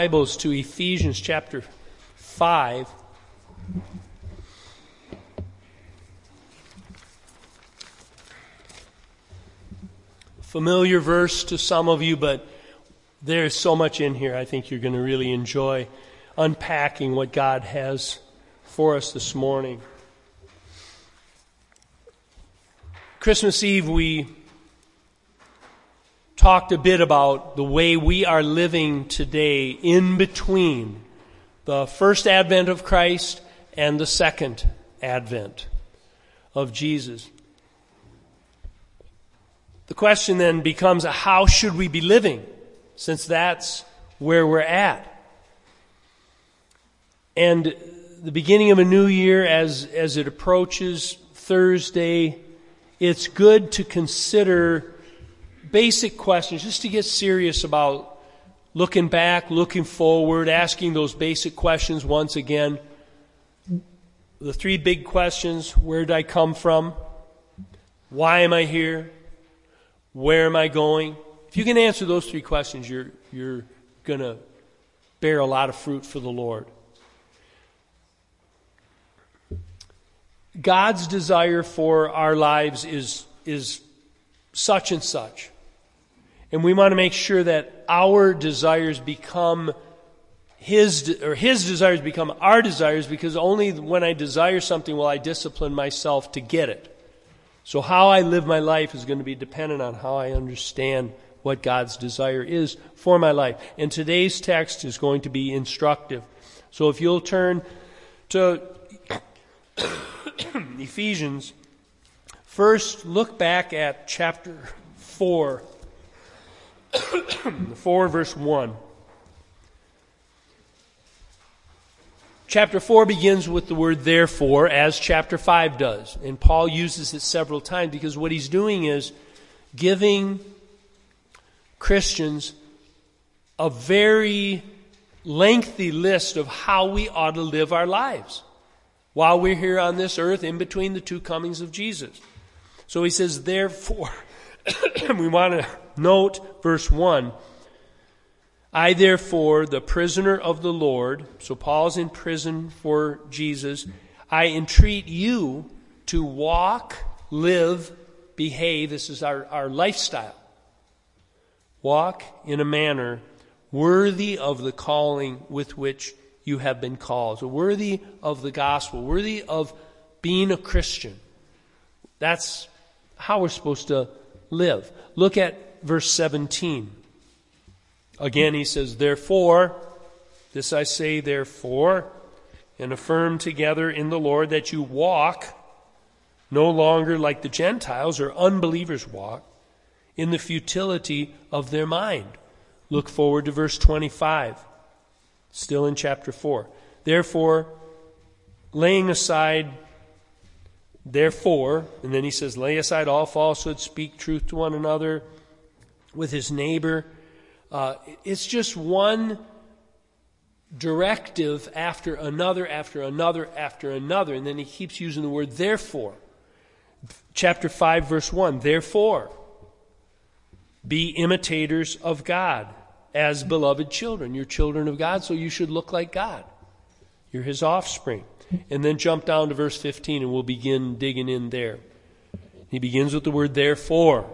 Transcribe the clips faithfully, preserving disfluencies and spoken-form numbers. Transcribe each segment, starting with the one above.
Bibles to Ephesians chapter five. Familiar verse to some of you, but there's so much in here I think you're going to really enjoy unpacking what God has for us this morning. Christmas Eve, we talked a bit about the way we are living today in between the first advent of Christ and the second advent of Jesus. The question then becomes, how should we be living, since that's where we're at? And the beginning of a new year, as, as it approaches Thursday, it's good to consider basic questions, just to get serious about looking back, looking forward, asking those basic questions once again. The three big questions: where did I come from? Why am I here? Where am I going? If you can answer those three questions, you're you're going to bear a lot of fruit for the Lord. God's desire for our lives is is such and such. And we want to make sure that our desires become His, or His desires become our desires, because only when I desire something will I discipline myself to get it. So how I live my life is going to be dependent on how I understand what God's desire is for my life. And today's text is going to be instructive. So if you'll turn to Ephesians, first look back at chapter four. four verse one. Chapter four begins with the word therefore, as chapter five does. And Paul uses it several times because what he's doing is giving Christians a very lengthy list of how we ought to live our lives while we're here on this earth in between the two comings of Jesus. So he says, therefore, we want to note verse one. I therefore, the prisoner of the Lord, so Paul's in prison for Jesus, I entreat you to walk, live, behave, this is our, our lifestyle. Walk in a manner worthy of the calling with which you have been called. So worthy of the gospel, worthy of being a Christian. That's how we're supposed to live. Look at verse seventeen. Again, he says, therefore, this I say therefore, and affirm together in the Lord that you walk no longer like the Gentiles or unbelievers walk, in the futility of their mind. Look forward to verse twenty-five, still in chapter four. Therefore, laying aside, therefore, and then he says, lay aside all falsehood, speak truth to one another with his neighbor. Uh, it's just one directive after another, after another, after another. And then he keeps using the word therefore. Chapter five, verse one, therefore, be imitators of God as beloved children. You're children of God, so you should look like God. You're His offspring. And then jump down to verse fifteen, and we'll begin digging in there. He begins with the word therefore.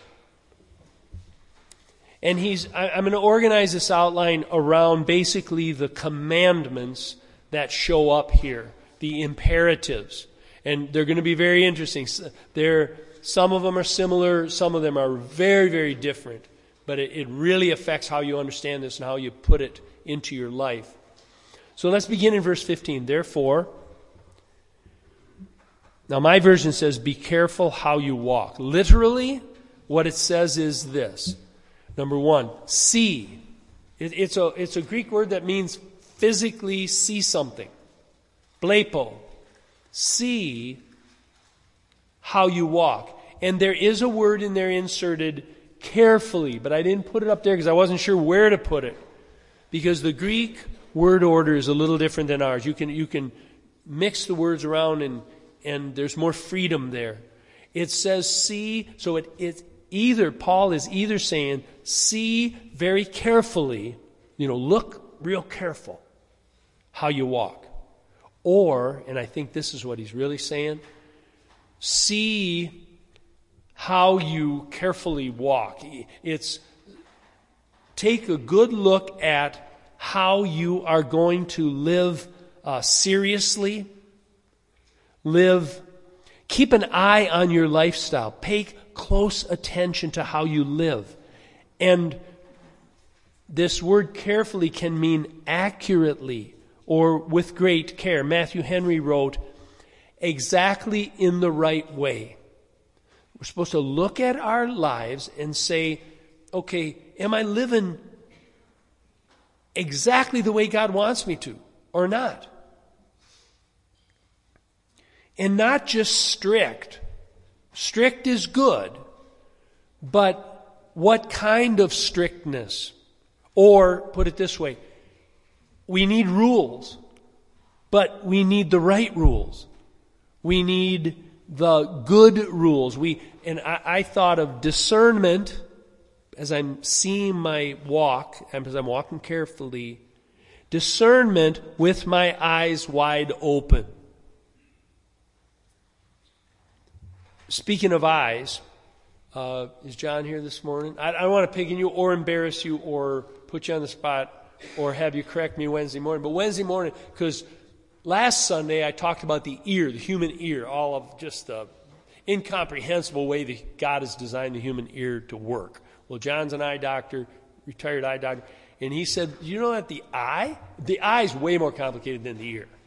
And he's, I, I'm going to organize this outline around basically the commandments that show up here, the imperatives. And they're going to be very interesting. They're, some of them are similar, some of them are very, very different. But it, it really affects how you understand this and how you put it into your life. So let's begin in verse fifteen. Therefore, now my version says, be careful how you walk. Literally, what it says is this. Number one, see. It, it's a it's a Greek word that means physically see something. Blepo. See how you walk. And there is a word in there inserted, carefully, but I didn't put it up there because I wasn't sure where to put it. Because the Greek word order is a little different than ours. You can you can mix the words around and and there's more freedom there. It says see, so it it either, Paul is either saying, see very carefully, you know, look real careful how you walk. Or, and I think this is what he's really saying, see how you carefully walk. It's take a good look at how you are going to live uh, seriously, live, keep an eye on your lifestyle, pay close attention to how you live. And this word carefully can mean accurately or with great care. Matthew Henry wrote, exactly in the right way. We're supposed to look at our lives and say, okay, am I living exactly the way God wants me to or not? And not just strict. Strict is good, but what kind of strictness? Or, put it this way, we need rules, but we need the right rules. We need the good rules. We and I, I thought of discernment as I'm seeing my walk, as I'm walking carefully, discernment with my eyes wide open. Speaking of eyes, uh, is John here this morning? I, I don't want to pick on you or embarrass you or put you on the spot or have you correct me Wednesday morning. But Wednesday morning, because last Sunday I talked about the ear, the human ear, all of just the incomprehensible way that God has designed the human ear to work. Well, John's an eye doctor, retired eye doctor, and he said, you know that the eye, the eye is way more complicated than the ear.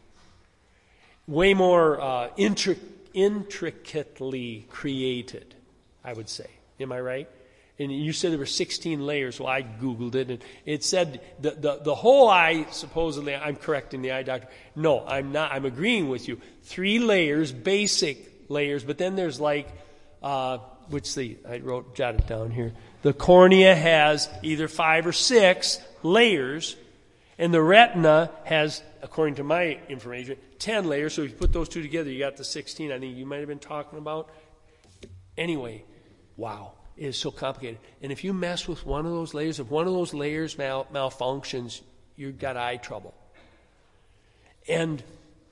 Way more uh, intricate. intricately created, I would say. Am I right? And you said there were sixteen layers. Well, I Googled it, and it said the, the, the whole eye, supposedly, I'm correcting the eye doctor. No, I'm not. I'm agreeing with you. Three layers, basic layers, but then there's like, uh, which the, I wrote, jotted down here. The cornea has either five or six layers, and the retina has, according to my information, ten layers. So if you put those two together, you got the sixteen I think you might have been talking about. Anyway, wow, it is so complicated. And if you mess with one of those layers, if one of those layers mal- malfunctions, you've got eye trouble. And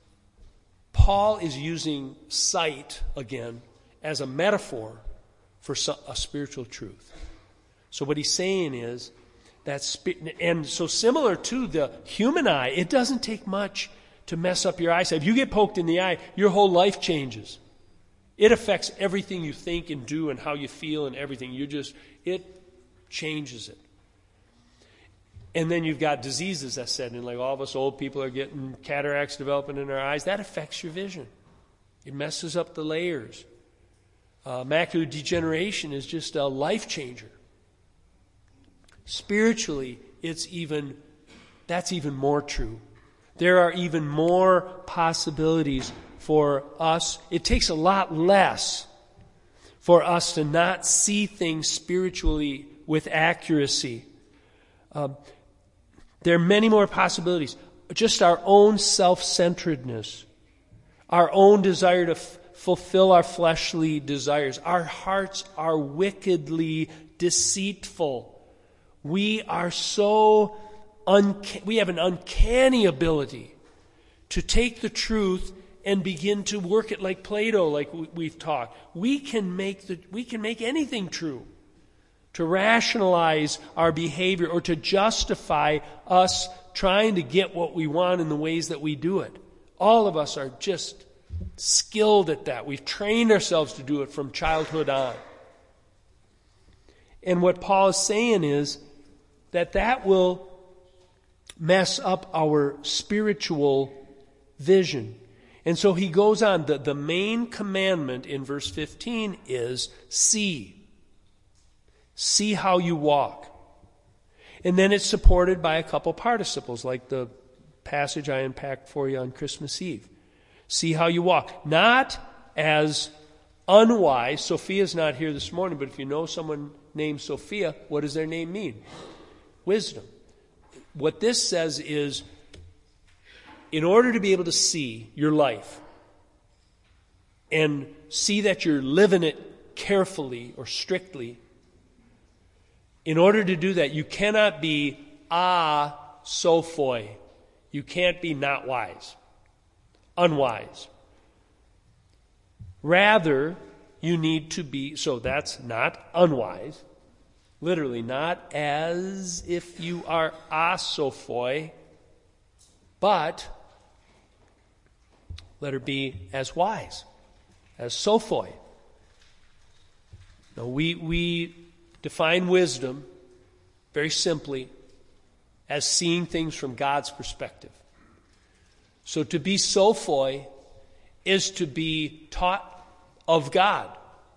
Paul is using sight, again, as a metaphor for a spiritual truth. So what he's saying is, that spe- and so similar to the human eye, it doesn't take much to mess up your eyesight. If you get poked in the eye, your whole life changes. It affects everything you think and do and how you feel and everything. You just, it changes it. And then you've got diseases, I said, and like all of us old people are getting cataracts developing in our eyes. That affects your vision. It messes up the layers. Uh, macular degeneration is just a life changer. Spiritually, it's even, that's even more true. There are even more possibilities for us. It takes a lot less for us to not see things spiritually with accuracy. Um, there are many more possibilities. Just our own self-centeredness, our own desire to f- fulfill our fleshly desires. Our hearts are wickedly deceitful. We are so, unca- we have an uncanny ability to take the truth and begin to work it like Play-Doh, like we've taught. We can make the, we can make anything true. To rationalize our behavior or to justify us trying to get what we want in the ways that we do it. All of us are just skilled at that. We've trained ourselves to do it from childhood on. And what Paul is saying is that that will mess up our spiritual vision. And so he goes on. The, the main commandment in verse fifteen is see. See how you walk. And then it's supported by a couple participles, like the passage I unpacked for you on Christmas Eve. See how you walk. Not as unwise. Sophia's not here this morning, but if you know someone named Sophia, what does their name mean? Wisdom. What this says is, in order to be able to see your life and see that you're living it carefully or strictly, in order to do that, you cannot be a sophoi. You can't be not wise, unwise. Rather, you need to be, so that's not unwise, literally not as if you are asophoi, but let her be as wise, as sophoi. Now, we, we define wisdom very simply as seeing things from God's perspective. So to be sophoi is to be taught of God,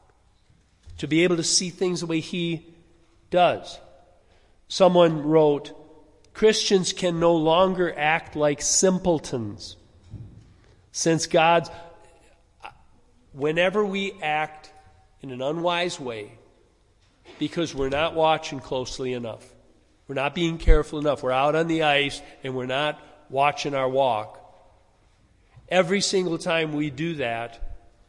to be able to see things the way He does. Someone wrote, Christians can no longer act like simpletons, since God's, whenever we act in an unwise way, because we're not watching closely enough, we're not being careful enough, we're out on the ice and we're not watching our walk, every single time we do that,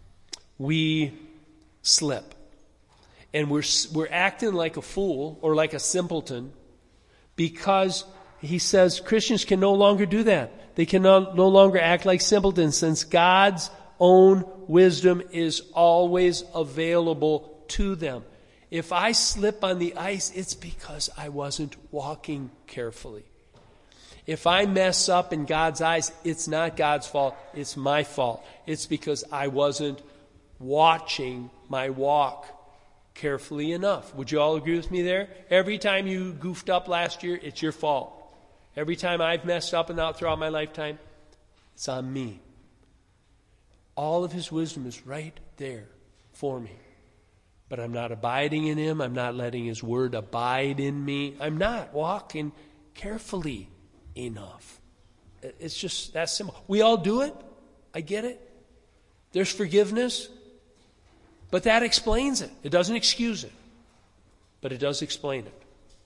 we slip. And we're we're acting like a fool or like a simpleton because he says Christians can no longer do that. They can no, no longer act like simpletons, since God's own wisdom is always available to them. If I slip on the ice, it's because I wasn't walking carefully. If I mess up in God's eyes, it's not God's fault, it's my fault. It's because I wasn't watching my walk carefully enough. Would you all agree with me there? Every time you goofed up last year, it's your fault. Every time I've messed up and out throughout my lifetime, it's on me. All of His wisdom is right there for me. But I'm not abiding in Him. I'm not letting His word abide in me. I'm not walking carefully enough. It's just that simple. We all do it. I get it. There's forgiveness. But that explains it. It doesn't excuse it. But it does explain it.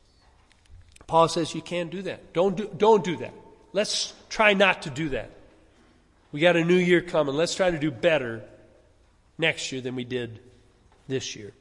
Paul says you can't do that. Don't do, don't do that. Let's try not to do that. We got a new year coming. Let's try to do better next year than we did this year.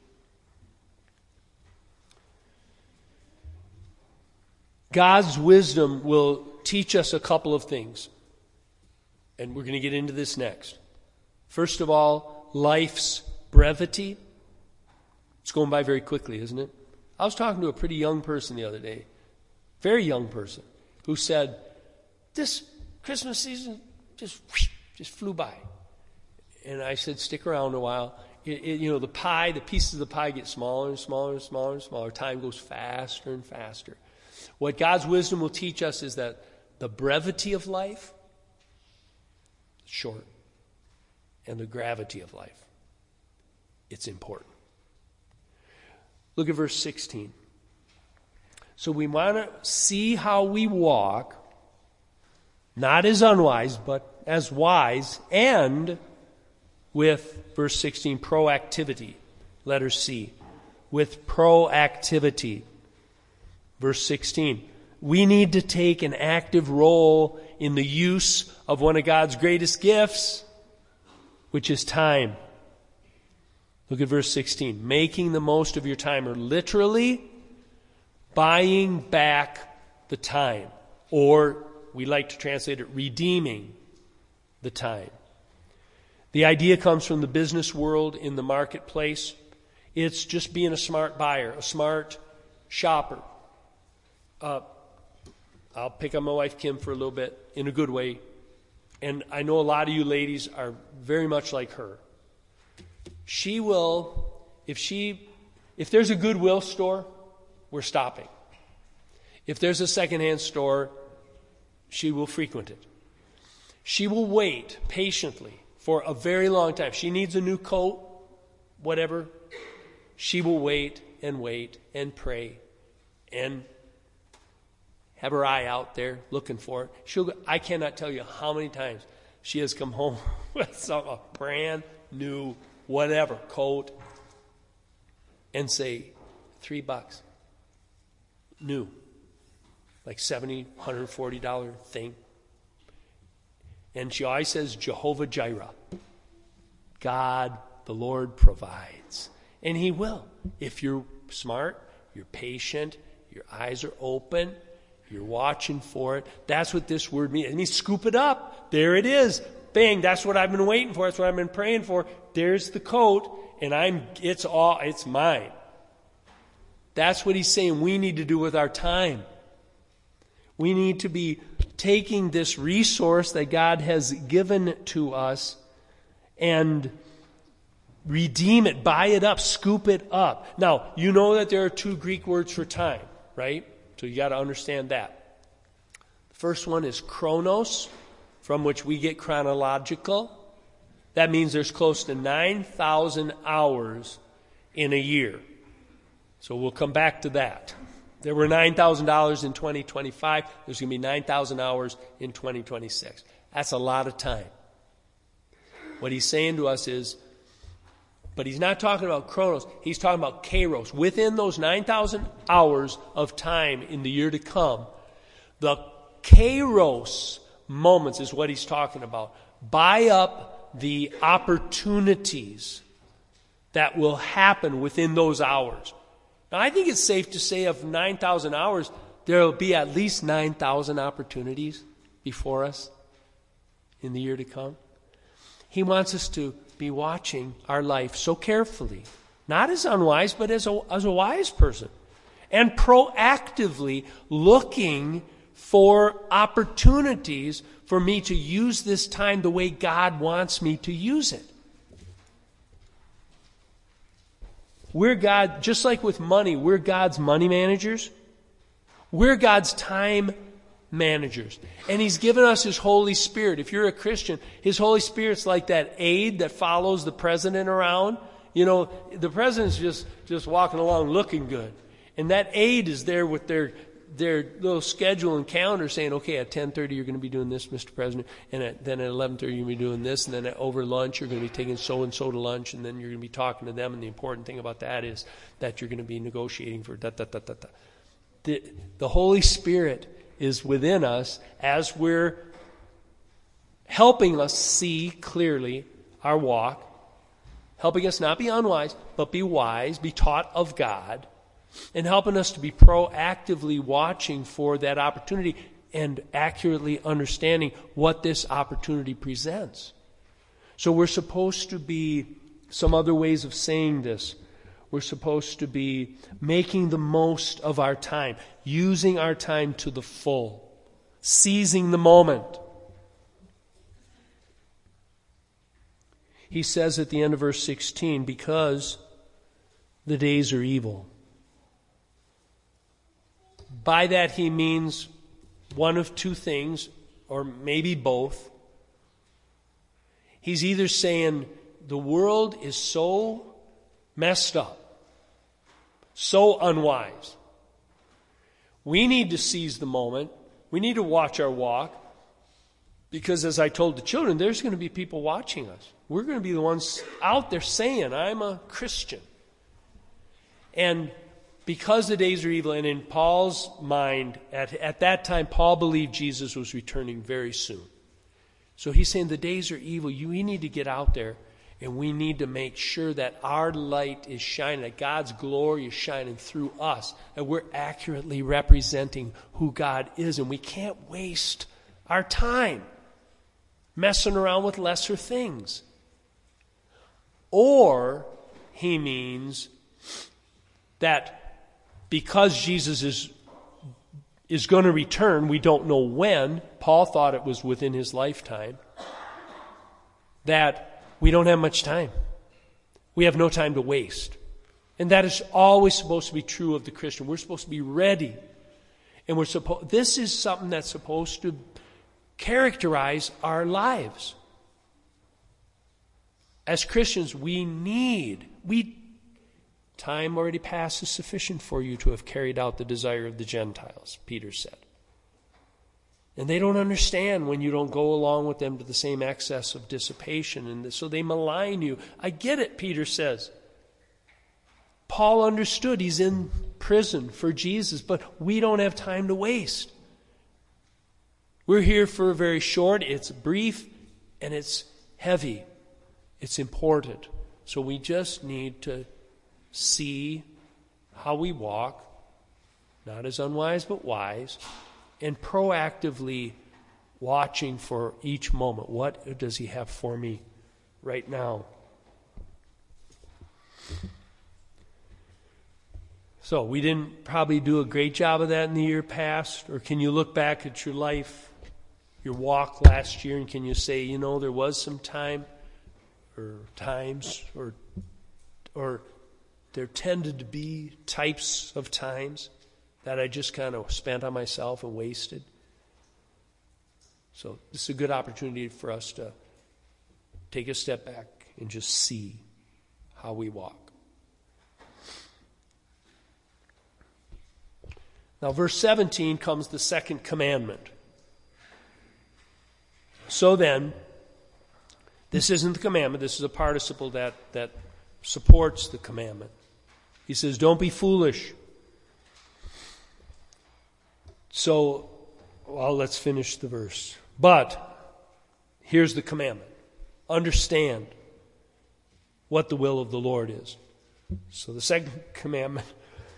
God's wisdom will teach us a couple of things. And we're going to get into this next. First of all, life's brevity. It's going by very quickly, isn't it? I was talking to a pretty young person the other day, very young person, who said, this Christmas season just just flew by. And I said, stick around a while. It, it, you know, the pie, the pieces of the pie get smaller and smaller and smaller and smaller. Time goes faster and faster. What God's wisdom will teach us is that the brevity of life is short, and the gravity of life, it's important. Look at verse sixteen. So we want to see how we walk, not as unwise, but as wise, and with, verse sixteen, proactivity. Letter C. With proactivity. Verse sixteen. We need to take an active role in the use of one of God's greatest gifts, which is time. Look at verse sixteen. Making the most of your time, or literally buying back the time. Or we like to translate it, redeeming the time. The idea comes from the business world in the marketplace. It's just being a smart buyer, a smart shopper. Uh, I'll pick on my wife Kim for a little bit, in a good way. And I know a lot of you ladies are very much like her. She will, if she, if there's a Goodwill store, we're stopping. If there's a secondhand store, she will frequent it. She will wait patiently for a very long time. She needs a new coat, whatever. She will wait and wait and pray and have her eye out there looking for it. She'll go, I cannot tell you how many times she has come home with some a brand new whatever coat and say, three bucks. New. Like seventy dollars, one hundred forty dollars thing. And she always says, Jehovah Jireh. God, the Lord, provides. And He will. If you're smart, you're patient, your eyes are open, You're watching for it. That's what this word means. It means scoop it up. There it is. Bang, that's what I've been waiting for. That's what I've been praying for. There's the coat, and I'm it's all it's mine. That's what he's saying we need to do with our time. We need to be taking this resource that God has given to us and redeem it, buy it up, scoop it up. Now, you know that there are two Greek words for time, right? So you got to understand that. The first one is chronos, from which we get chronological. That means there's close to nine thousand hours in a year. So we'll come back to that. There were nine thousand dollars in twenty twenty-five. There's going to be nine thousand hours in twenty twenty-six. That's a lot of time. What he's saying to us is, but he's not talking about chronos. He's talking about kairos. Within those nine thousand hours of time in the year to come, the kairos moments is what he's talking about. Buy up the opportunities that will happen within those hours. Now, I think it's safe to say of nine thousand hours, there will be at least nine thousand opportunities before us in the year to come. He wants us to be watching our life so carefully, not as unwise, but as a, as a wise person, and proactively looking for opportunities for me to use this time the way God wants me to use it. We're God, just like with money, we're God's money managers. We're God's time managers. And He's given us His Holy Spirit. If you're a Christian, His Holy Spirit's like that aide that follows the president around. You know, the president's just, just walking along looking good. And that aide is there with their their little schedule and calendar saying, okay, at ten thirty you're going to be doing this, Mister President, and at, then at eleven thirty you're going to be doing this, and then at, over lunch you're going to be taking so-and-so to lunch, and then you're going to be talking to them, and the important thing about that is that you're going to be negotiating for da-da-da-da-da. The, the Holy Spirit is within us as we're helping us see clearly our walk, helping us not be unwise, but be wise, be taught of God, and helping us to be proactively watching for that opportunity and accurately understanding what this opportunity presents. So we're supposed to be, some other ways of saying this, we're supposed to be making the most of our time, using our time to the full, seizing the moment. He says at the end of verse sixteen, because the days are evil. By that he means one of two things, or maybe both. He's either saying the world is so messed up, so unwise. We need to seize the moment. We need to watch our walk. Because as I told the children, there's going to be people watching us. We're going to be the ones out there saying, I'm a Christian. And because the days are evil, and in Paul's mind, at, at that time, Paul believed Jesus was returning very soon. So he's saying the days are evil. You, we need to get out there, and we need to make sure that our light is shining, that God's glory is shining through us, that we're accurately representing who God is, and we can't waste our time messing around with lesser things. Or he means that because Jesus is is going to return, we don't know when. Paul thought it was within his lifetime. That we don't have much time. We have no time to waste. And that is always supposed to be true of the Christian. We're supposed to be ready. And we're supposed this is something that's supposed to characterize our lives. As Christians, we need we time already past is sufficient for you to have carried out the desire of the Gentiles, Peter said. And they don't understand when you don't go along with them to the same excess of dissipation. And so they malign you. I get it, Peter says. Paul understood he's in prison for Jesus, but we don't have time to waste. We're here for a very short, it's brief, and it's heavy. It's important. So we just need to see how we walk, not as unwise but wise, and proactively watching for each moment. What does he have for me right now? So we didn't probably do a great job of that in the year past. Or can you look back at your life, your walk last year, and can you say, you know, there was some time or times or or there tended to be types of times that I just kind of spent on myself and wasted. So this is a good opportunity for us to take a step back and just see how we walk. Now, verse seventeen comes the second commandment. So then, this isn't the commandment. This is a participle that, that supports the commandment. He says, don't be foolish. So, well, let's finish the verse. But, here's the commandment. Understand what the will of the Lord is. So the second commandment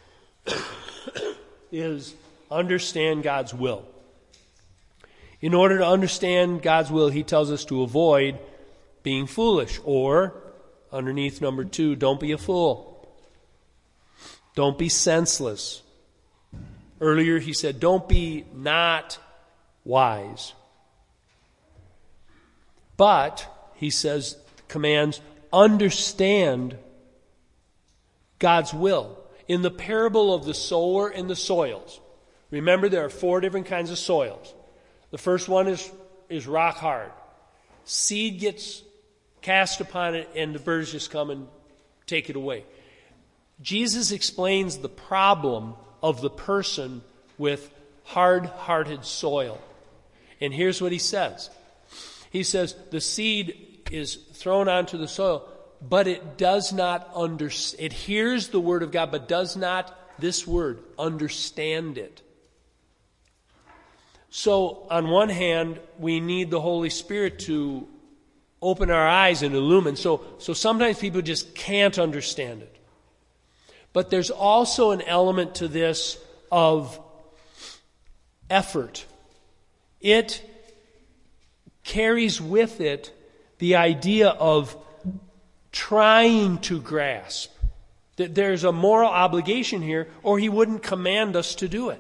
is understand God's will. In order to understand God's will, he tells us to avoid being foolish. Or, underneath number two, don't be a fool. Don't be senseless. Earlier he said, don't be not wise. But, he says, commands, understand God's will. In the parable of the sower and the soils, remember there are four different kinds of soils. The first one is, is rock hard. Seed gets cast upon it and the birds just come and take it away. Jesus explains the problem of the person with hard-hearted soil. And here's what he says. He says the seed is thrown onto the soil, but it does not understand. It hears the word of God, but does not, this word, understand it. So, on one hand, we need the Holy Spirit to open our eyes and illumine. So, so sometimes people just can't understand it. But there's also an element to this of effort. It carries with it the idea of trying to grasp. That there's a moral obligation here, or he wouldn't command us to do it.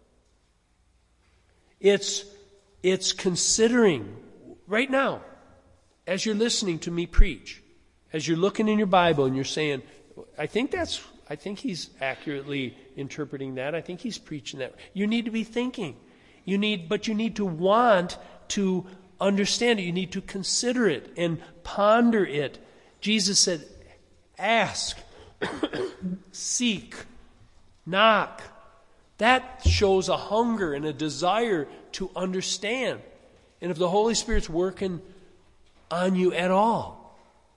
It's, it's considering right now, as you're listening to me preach, as you're looking in your Bible and you're saying, I think that's, I think he's accurately interpreting that. I think he's preaching that. You need to be thinking. You need, but you need to want to understand it. You need to consider it and ponder it. Jesus said, ask, seek, knock. That shows a hunger and a desire to understand. And if the Holy Spirit's working on you at all,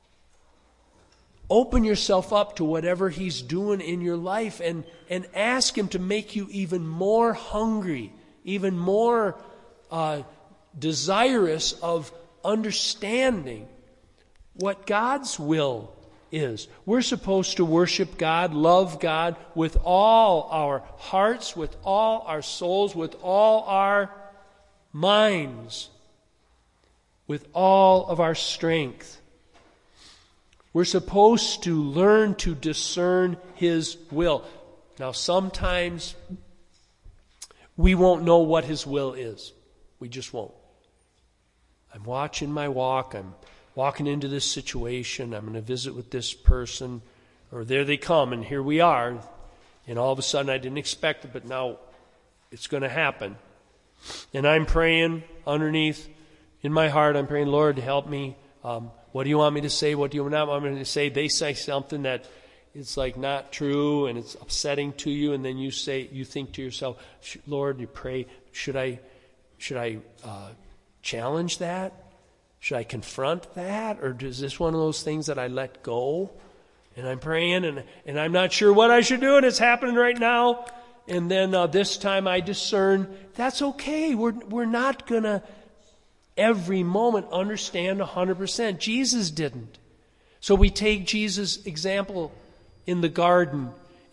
open yourself up to whatever he's doing in your life and, and ask him to make you even more hungry, even more uh, desirous of understanding what God's will is. We're supposed to worship God, love God with all our hearts, with all our souls, with all our minds, with all of our strength. We're supposed to learn to discern his will. Now, sometimes we won't know what his will is. We just won't. I'm watching my walk. I'm walking into this situation. I'm going to visit with this person. Or there they come, and here we are. And all of a sudden, I didn't expect it, but now it's going to happen. And I'm praying underneath in my heart. I'm praying, Lord, help me. Um, what do you want me to say? What do you not want me to say? They say something that it's like not true, and it's upsetting to you. And then you say, you think to yourself, Lord, you pray, should I, should I uh, challenge that? Should I confront that? Or is this one of those things that I let go? And I'm praying, and, and I'm not sure what I should do, and it's happening right now. And then uh, this time I discern, that's okay. We're, we're not going to every moment understand one hundred percent. Jesus didn't. So we take Jesus' example in the garden,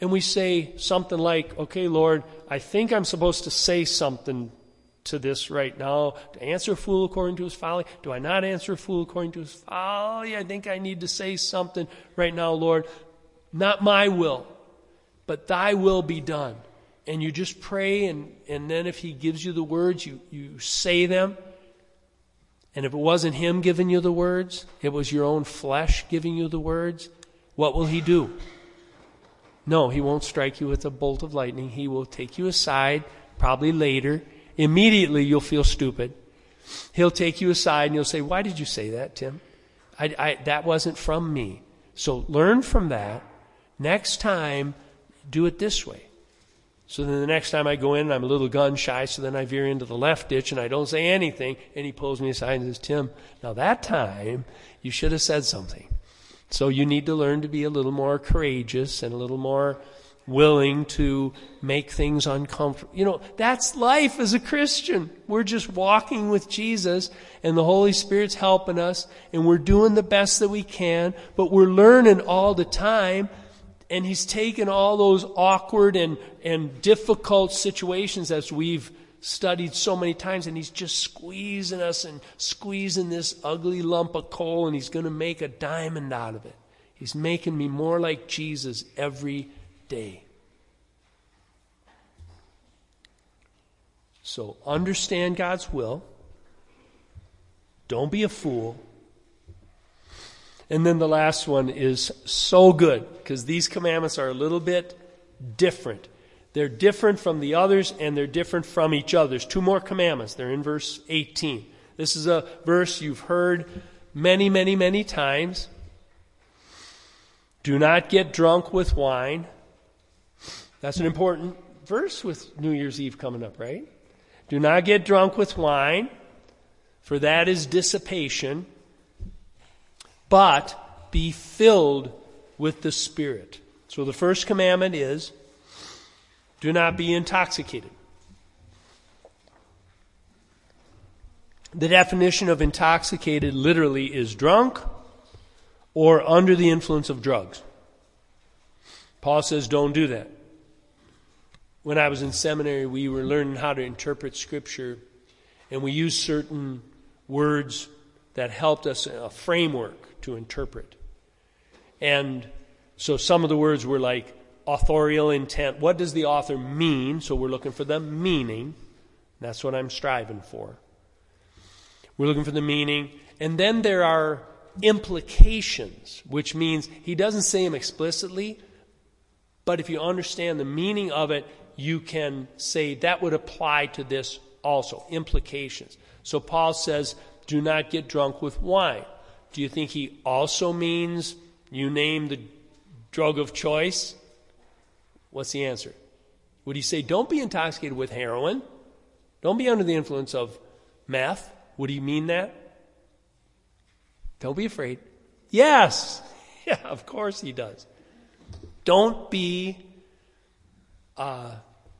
and we say something like, okay, Lord, I think I'm supposed to say something to this right now, to answer a fool according to his folly. Do I not answer a fool according to his folly? I think I need to say something right now, Lord. Not my will, but thy will be done. And you just pray, and, and then if he gives you the words, you, you say them. And if it wasn't him giving you the words, it was your own flesh giving you the words, what will he do? No, he won't strike you with a bolt of lightning. He will take you aside, probably later. Immediately you'll feel stupid. He'll take you aside and you'll say, why did you say that, Tim? I, I, that wasn't from me. So learn from that. Next time, do it this way. So then the next time I go in, I'm a little gun shy, so then I veer into the left ditch and I don't say anything, and he pulls me aside and says, Tim, now that time you should have said something. So you need to learn to be a little more courageous and a little more willing to make things uncomfortable. You know, that's life as a Christian. We're just walking with Jesus, and the Holy Spirit's helping us, and we're doing the best that we can, but we're learning all the time. And he's taken all those awkward and, and difficult situations as we've studied so many times, and he's just squeezing us and squeezing this ugly lump of coal, and he's going to make a diamond out of it. He's making me more like Jesus every day. So understand God's will. Don't be a fool. And then the last one is so good, because these commandments are a little bit different. They're different from the others, and they're different from each other. There's two more commandments. They're in verse eighteen. This is a verse you've heard many, many, many times. Do not get drunk with wine. That's an important verse with New Year's Eve coming up, right? Do not get drunk with wine, for that is dissipation. But be filled with the Spirit. So the first commandment is, do not be intoxicated. The definition of intoxicated literally is drunk or under the influence of drugs. Paul says don't do that. When I was in seminary, we were learning how to interpret Scripture, and we used certain words that helped us, a framework to interpret. And so some of the words were like authorial intent. What does the author mean? So we're looking for the meaning. That's what I'm striving for. We're looking for the meaning. And then there are implications, which means he doesn't say them explicitly, but if you understand the meaning of it, you can say that would apply to this also. Implications. So Paul says, do not get drunk with wine. Do you think he also means you name the drug of choice? What's the answer? Would he say, don't be intoxicated with heroin? Don't be under the influence of meth? Would he mean that? Don't be afraid. Yes. Yeah, of course he does. Don't be uh,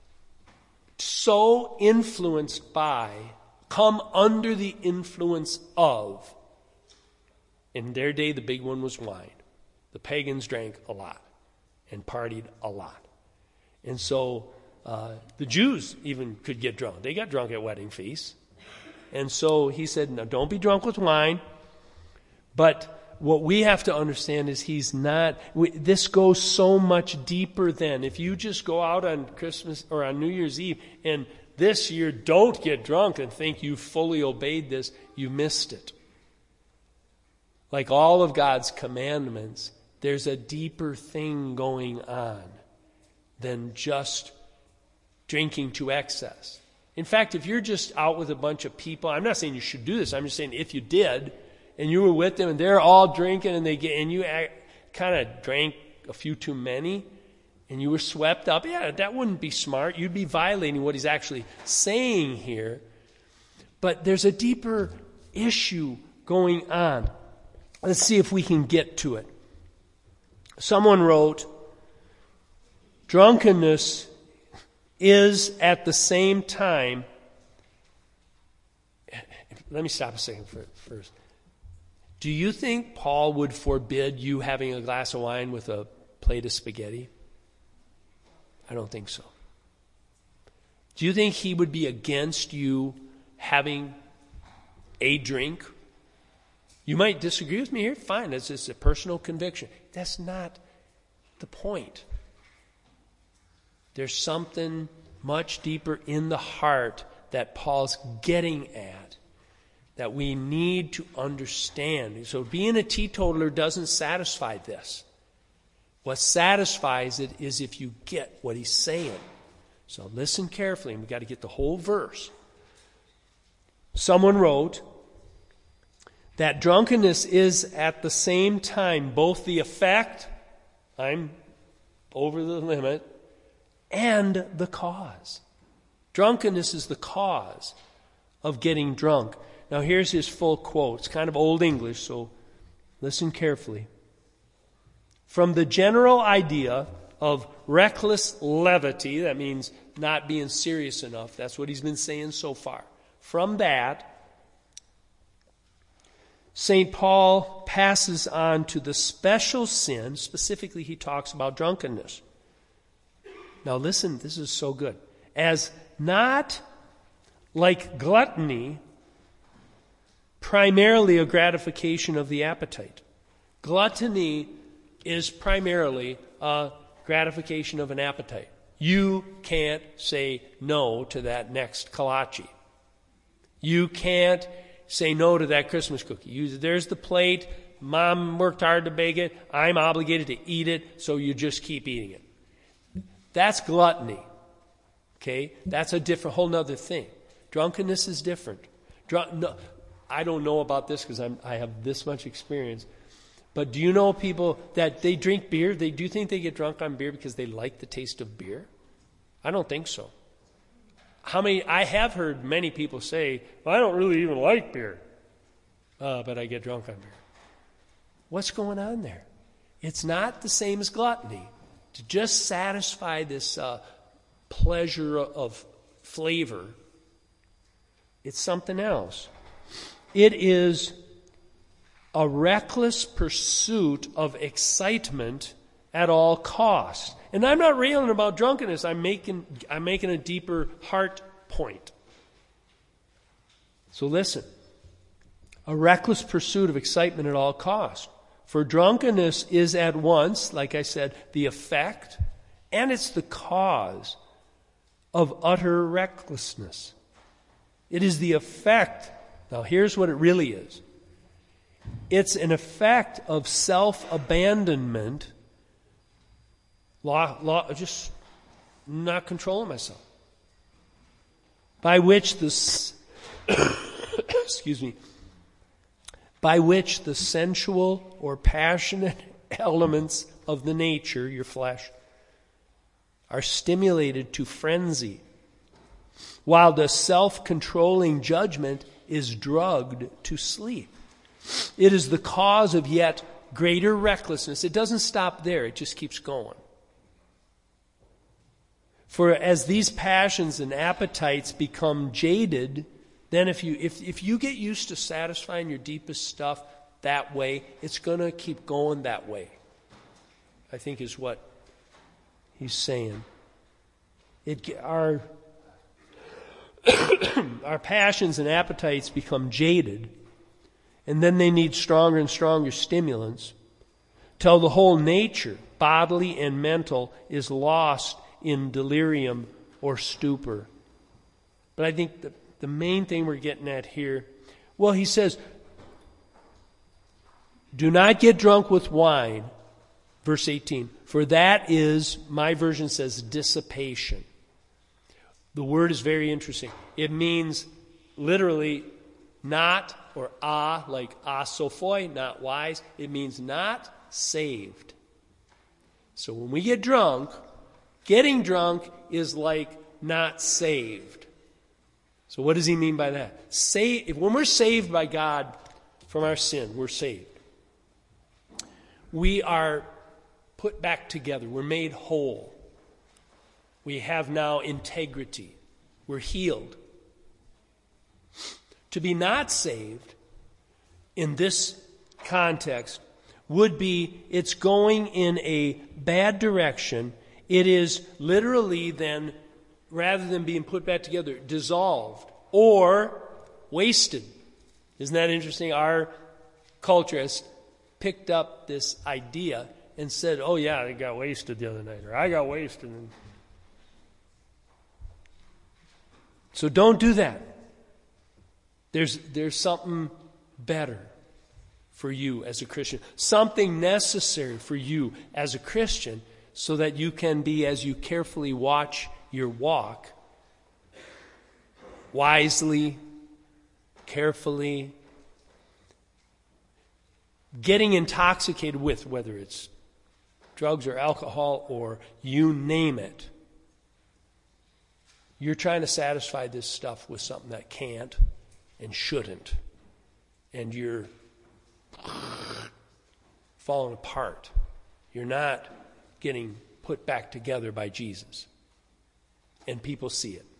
so influenced by, come under the influence of. In their day, the big one was wine. The pagans drank a lot and partied a lot. And so uh, the Jews even could get drunk. They got drunk at wedding feasts. And so he said, no, don't be drunk with wine. But what we have to understand is he's not, we, this goes so much deeper than, if you just go out on Christmas or on New Year's Eve and this year don't get drunk and think you fully obeyed this, you missed it. Like all of God's commandments, there's a deeper thing going on than just drinking to excess. In fact, if you're just out with a bunch of people, I'm not saying you should do this, I'm just saying if you did, and you were with them, and they're all drinking, and they get, and you kind of drank a few too many, and you were swept up, yeah, that wouldn't be smart. You'd be violating what he's actually saying here. But there's a deeper issue going on. Let's see if we can get to it. Someone wrote, drunkenness is at the same time, let me stop a second first. Do you think Paul would forbid you having a glass of wine with a plate of spaghetti? I don't think so. Do you think he would be against you having a drink? You might disagree with me here. Fine, that's just a personal conviction. That's not the point. There's something much deeper in the heart that Paul's getting at, that we need to understand. So being a teetotaler doesn't satisfy this. What satisfies it is if you get what he's saying. So listen carefully, and we've got to get the whole verse. Someone wrote that drunkenness is at the same time both the effect, I'm over the limit, and the cause. Drunkenness is the cause of getting drunk. Now here's his full quote. It's kind of old English, so listen carefully. From the general idea of reckless levity, that means not being serious enough, that's what he's been saying so far. From that, Saint Paul passes on to the special sin. Specifically, he talks about drunkenness. Now listen, this is so good. As not like gluttony, primarily a gratification of the appetite. Gluttony is primarily a gratification of an appetite. You can't say no to that next kolache. You can't say no to that Christmas cookie. You, there's the plate. Mom worked hard to bake it. I'm obligated to eat it, so you just keep eating it. That's gluttony. Okay? That's a different, whole nother thing. Drunkenness is different. Drunk, no, I don't know about this because I have this much experience. But do you know people that they drink beer? They do think they get drunk on beer because they like the taste of beer? I don't think so. How many? I have heard many people say, well, I don't really even like beer, uh, but I get drunk on beer. What's going on there? It's not the same as gluttony. To just satisfy this uh, pleasure of flavor, it's something else. It is a reckless pursuit of excitement at all costs. And I'm not railing about drunkenness. I'm making, I'm making a deeper heart point. So listen. A reckless pursuit of excitement at all costs. For drunkenness is at once, like I said, the effect, and it's the cause of utter recklessness. It is the effect. Now here's what it really is. It's an effect of self-abandonment, law, law, just not controlling myself, by which the excuse me, by which the sensual or passionate elements of the nature, your flesh, are stimulated to frenzy, while the self-controlling judgment is drugged to sleep. It is the cause of yet greater recklessness. It doesn't stop there. It just keeps going. For as these passions and appetites become jaded, then if you if, if you get used to satisfying your deepest stuff that way, it's going to keep going that way, I think is what he's saying. It, our, our passions and appetites become jaded, and then they need stronger and stronger stimulants till the whole nature, bodily and mental, is lost in delirium or stupor. But I think the, the main thing we're getting at here, well, he says, do not get drunk with wine, verse eighteen, for that is, my version says, dissipation. The word is very interesting. It means literally not, or ah, like asophoi, not wise. It means not saved. So when we get drunk, getting drunk is like not saved. So what does he mean by that? Say, if, when we're saved by God from our sin, we're saved. We are put back together. We're made whole. We have now integrity. We're healed. To be not saved in this context would be it's going in a bad direction. It is literally then, rather than being put back together, dissolved or wasted. Isn't that interesting? Our culture has picked up this idea and said, oh yeah, I got wasted the other night, or I got wasted. So don't do that. There's, there's something better for you as a Christian, something necessary for you as a Christian, so that you can be, as you carefully watch your walk, wisely, carefully, getting intoxicated with, whether it's drugs or alcohol or you name it. You're trying to satisfy this stuff with something that can't and shouldn't. And you're falling apart. You're not getting put back together by Jesus. And people see it.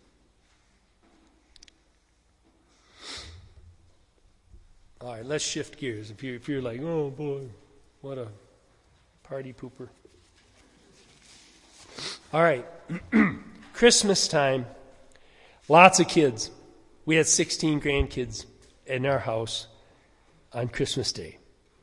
All right, let's shift gears. If you're, if you're like, oh boy, what a party pooper. All right, Christmas time, lots of kids. We had sixteen grandkids in our house on Christmas Day,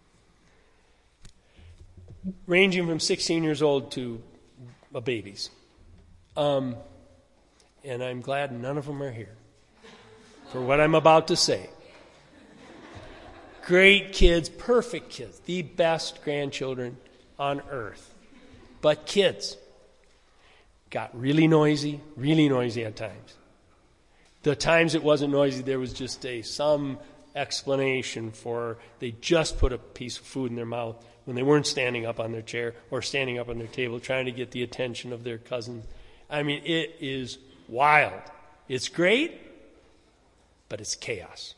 ranging from sixteen years old to uh, babies. Um, and I'm glad none of them are here for what I'm about to say. Great kids, perfect kids, the best grandchildren on earth. But kids got really noisy, really noisy at times. The times it wasn't noisy, there was just a some explanation for they just put a piece of food in their mouth when they weren't standing up on their chair or standing up on their table trying to get the attention of their cousin. I mean, it is wild. It's great, but it's chaos.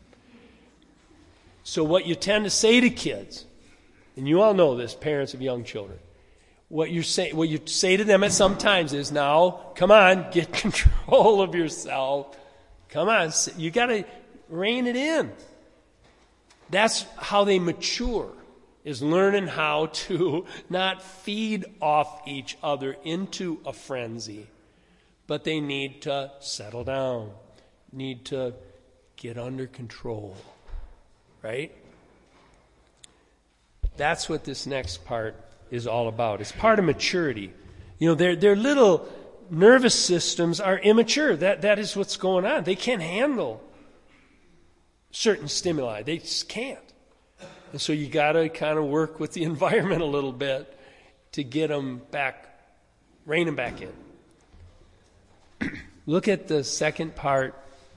So what you tend to say to kids, and you all know this, parents of young children, what you say, what you say to them at some times is, now, come on, get control of yourself. Come on, you got to rein it in. That's how they mature, is learning how to not feed off each other into a frenzy, but they need to settle down, need to get under control. Right? That's what this next part is all about. It's part of maturity. You know, their their little nervous systems are immature. That that is what's going on. They can't handle certain stimuli. They just can't. And so you got to kind of work with the environment a little bit to get them back, rein them back in. Look at the second part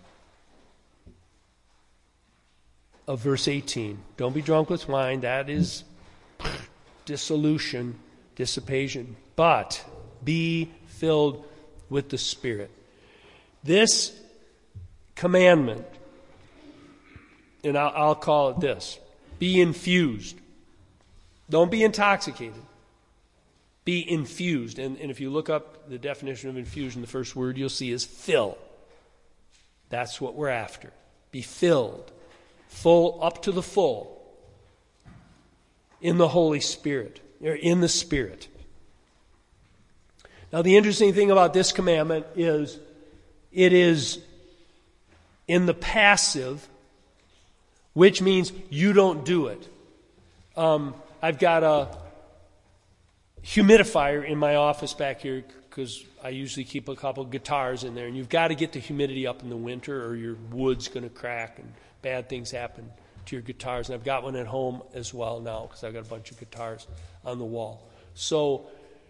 of verse eighteen. Don't be drunk with wine. That is dissolution, dissipation. But be filled with the Spirit. This commandment, and I'll, I'll call it this, be infused. Don't be intoxicated. Be infused. And, and if you look up the definition of infusion, the first word you'll see is fill. That's what we're after. Be filled. Full, up to the full, in the Holy Spirit, or in the Spirit. Now, the interesting thing about this commandment is it is in the passive, which means you don't do it. Um, I've got a humidifier in my office back here because I usually keep a couple guitars in there, and you've got to get the humidity up in the winter or your wood's going to crack and bad things happen to your guitars. And I've got one at home as well now because I've got a bunch of guitars on the wall. So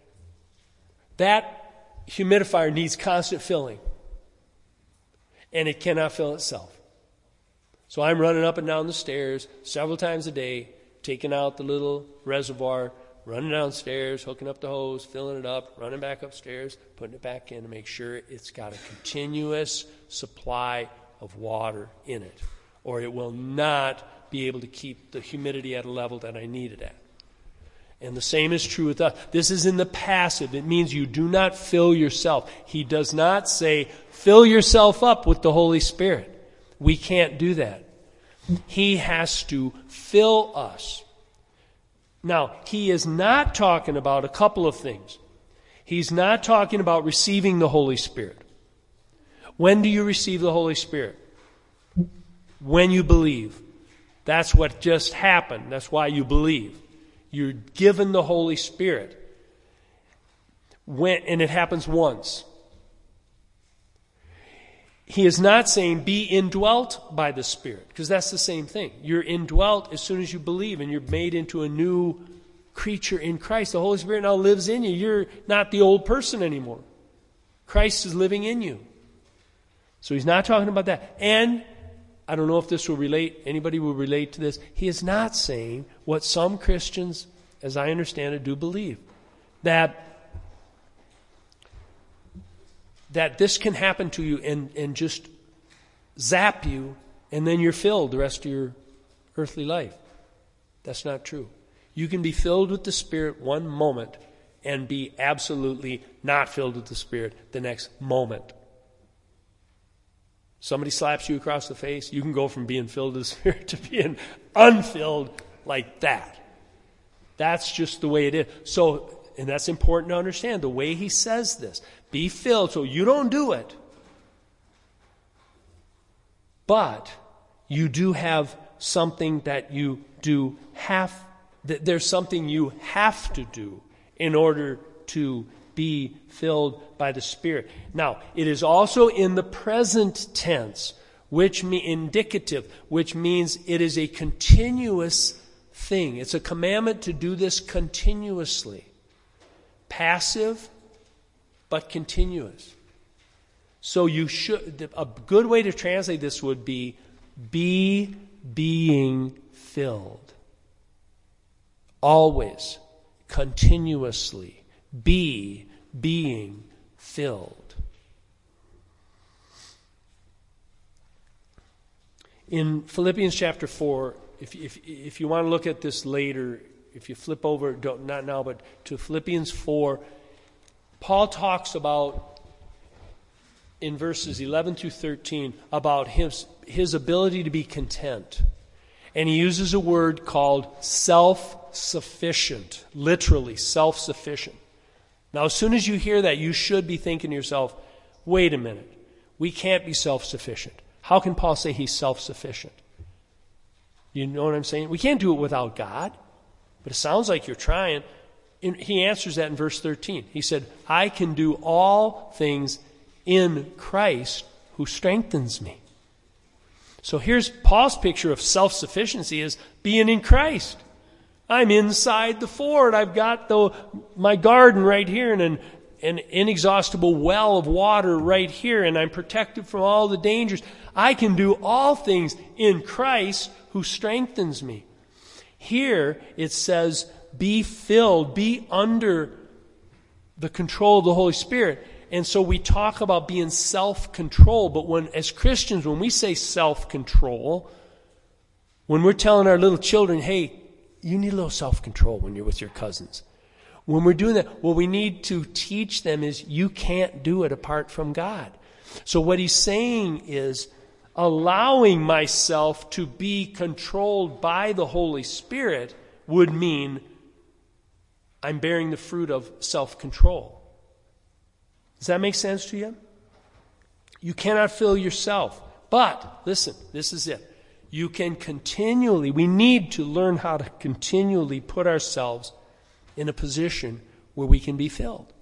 that humidifier needs constant filling. And it cannot fill itself. So I'm running up and down the stairs several times a day, taking out the little reservoir, running downstairs, hooking up the hose, filling it up, running back upstairs, putting it back in to make sure it's got a continuous supply of water in it, or it will not be able to keep the humidity at a level that I need it at. And the same is true with us. This is in the passive. It means you do not fill yourself. He does not say, fill yourself up with the Holy Spirit. We can't do that. He has to fill us. Now, he is not talking about a couple of things. He's not talking about receiving the Holy Spirit. When do you receive the Holy Spirit? When you believe. That's what just happened. That's why you believe. You're given the Holy Spirit. When, and it happens once. He is not saying be indwelt by the Spirit, because that's the same thing. You're indwelt as soon as you believe, and you're made into a new creature in Christ. The Holy Spirit now lives in you. You're not the old person anymore. Christ is living in you. So he's not talking about that. And I don't know if this will relate, anybody will relate to this. He is not saying what some Christians, as I understand it, do believe. That that this can happen to you and, and just zap you, and then you're filled the rest of your earthly life. That's not true. You can be filled with the Spirit one moment and be absolutely not filled with the Spirit the next moment. Somebody slaps you across the face, you can go from being filled with the Spirit to being unfilled like that. That's just the way it is. So, and that's important to understand, the way he says this. Be filled, so you don't do it. But you do have something that you do have, that there's something you have to do in order to be filled by the Spirit. Now, it is also in the present tense, which means indicative, which means it is a continuous thing. It's a commandment to do this continuously. Passive, but continuous. So you should, a good way to translate this would be, be being filled. Always, continuously, be being filled. In Philippians chapter four, if, if, if you want to look at this later, if you flip over, don't, not now, but to Philippians four, Paul talks about, in verses eleven through thirteen, about his, his ability to be content. And he uses a word called self-sufficient, literally self-sufficient. Now, as soon as you hear that, you should be thinking to yourself, wait a minute, we can't be self-sufficient. How can Paul say he's self-sufficient? You know what I'm saying? We can't do it without God, but it sounds like you're trying. And he answers that in verse thirteen. He said, I can do all things in Christ who strengthens me. So here's Paul's picture of self-sufficiency is being in Christ. I'm inside the fort. I've got the, my garden right here and an, an inexhaustible well of water right here, and I'm protected from all the dangers. I can do all things in Christ who strengthens me. Here it says, be filled, be under the control of the Holy Spirit. And so we talk about being self-control, but when, as Christians, when we say self-control, when we're telling our little children, hey, you need a little self-control when you're with your cousins. When we're doing that, what we need to teach them is you can't do it apart from God. So what he's saying is allowing myself to be controlled by the Holy Spirit would mean I'm bearing the fruit of self-control. Does that make sense to you? You cannot fill yourself. But, listen, this is it. You can continually, we need to learn how to continually put ourselves in a position where we can be filled.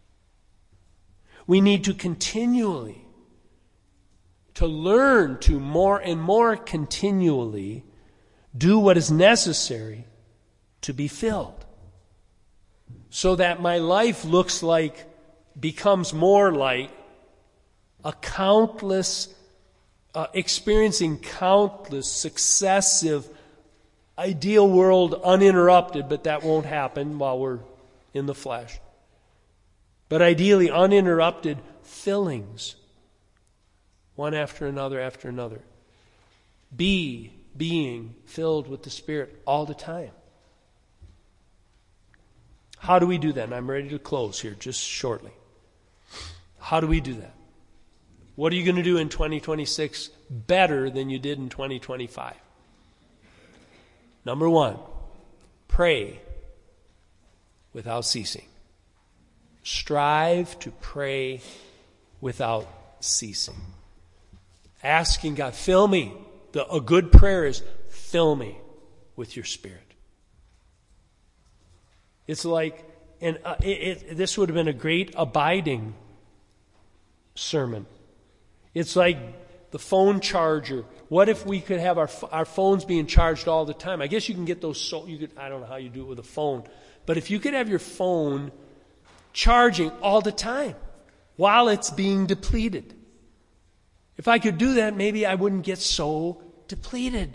We need to continually, to learn to more and more continually do what is necessary to be filled. So that my life looks like, becomes more like a countless, uh, experiencing countless successive ideal world uninterrupted, but that won't happen while we're in the flesh. But ideally uninterrupted fillings, one after another after another. Be being filled with the Spirit all the time. How do we do that? And I'm ready to close here just shortly. How do we do that? What are you going to do in twenty twenty-six better than you did in twenty twenty-five? Number one, pray without ceasing. strive to pray without ceasing. Asking God, fill me. The, a good prayer is, fill me with your Spirit. It's like, and uh, it, it, this would have been a great abiding sermon. It's like the phone charger. What if we could have our our phones being charged all the time? I guess you can get those. So you could. I don't know how you do it with a phone, but if you could have your phone charging all the time while it's being depleted, if I could do that, maybe I wouldn't get so depleted.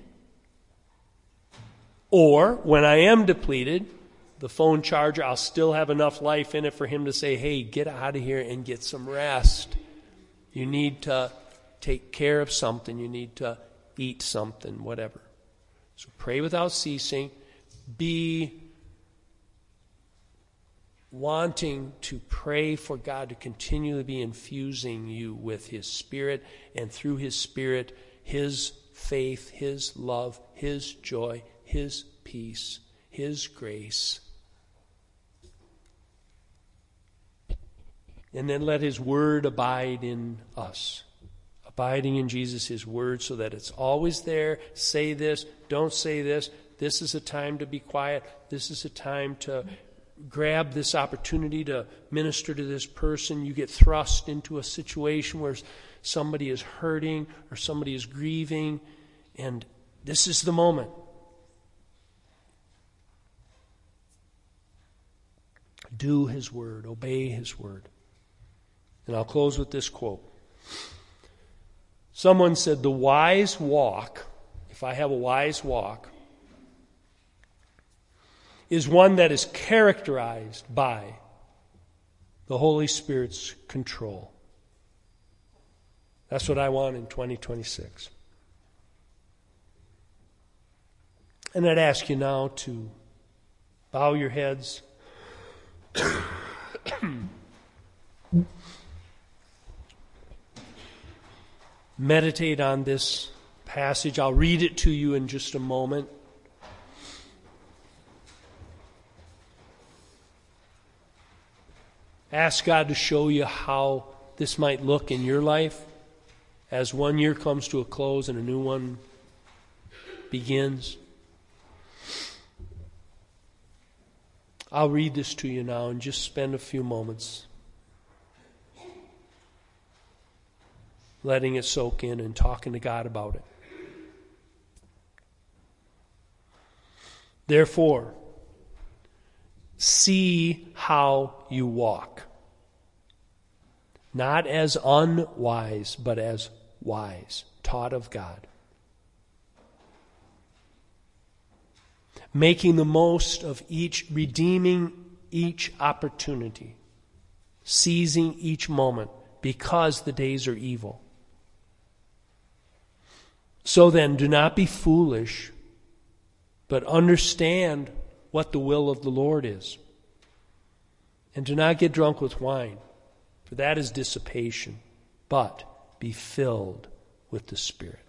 Or when I am depleted, the phone charger, I'll still have enough life in it for him to say, "Hey, get out of here and get some rest. You need to take care of something. You need to eat something," whatever. So pray without ceasing. Be wanting to pray for God to continually be infusing you with His Spirit, and through His Spirit, His faith, His love, His joy, His peace, His grace. And then let His Word abide in us. Abiding in Jesus, His Word, so that it's always there. Say this, don't say this. This is a time to be quiet. This is a time to grab this opportunity to minister to this person. You get thrust into a situation where somebody is hurting or somebody is grieving, and this is the moment. Do His Word. Obey His Word. And I'll close with this quote. Someone said, the wise walk, if I have a wise walk, is one that is characterized by the Holy Spirit's control. That's what I want in twenty twenty-six. And I'd ask you now to bow your heads. Meditate on this passage. I'll read it to you in just a moment. Ask God to show you how this might look in your life as one year comes to a close and a new one begins. I'll read this to you now and just spend a few moments letting it soak in and talking to God about it. Therefore, see how you walk, not as unwise, but as wise, taught of God, making the most of each, redeeming each opportunity, seizing each moment, because the days are evil. So then, do not be foolish, but understand what the will of the Lord is. And do not get drunk with wine, for that is dissipation, but be filled with the Spirit.